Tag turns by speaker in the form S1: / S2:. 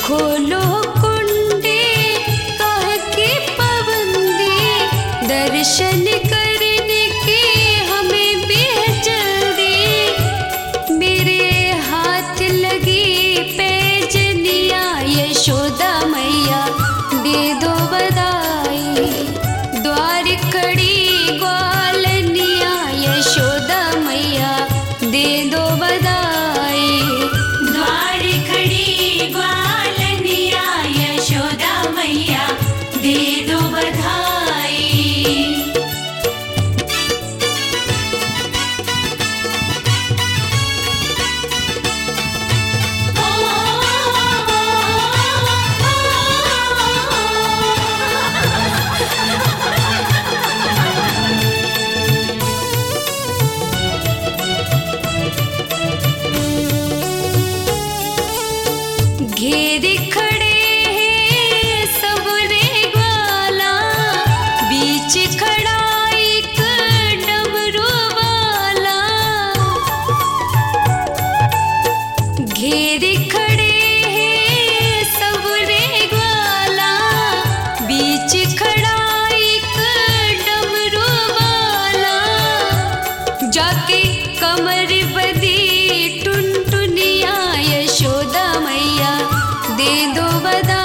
S1: खोलो कुंडे कह के पाबंदी, दर्शन करने के हमें बेहद जल्दी। मेरे हाथ लगी पैजनिया यशोदा मैया दे दो बधाई। द्वार खड़ी ग्वालनिया यशोदा मैया दे दो बधाई।
S2: द्वार खड़ी ग्वालनिया यशोदा मैया दे दो बधाई।
S1: घेरे खड़े हैं सब रे ग्वाला, बीच खड़ा एक डमरू वाला। घेरे खड़े हैं सब रे ग्वाला, बीच खड़ा एक डमरू वाला। जाके कमर बदी टुनटुनिया यशोदा मैया दे दो बधाई।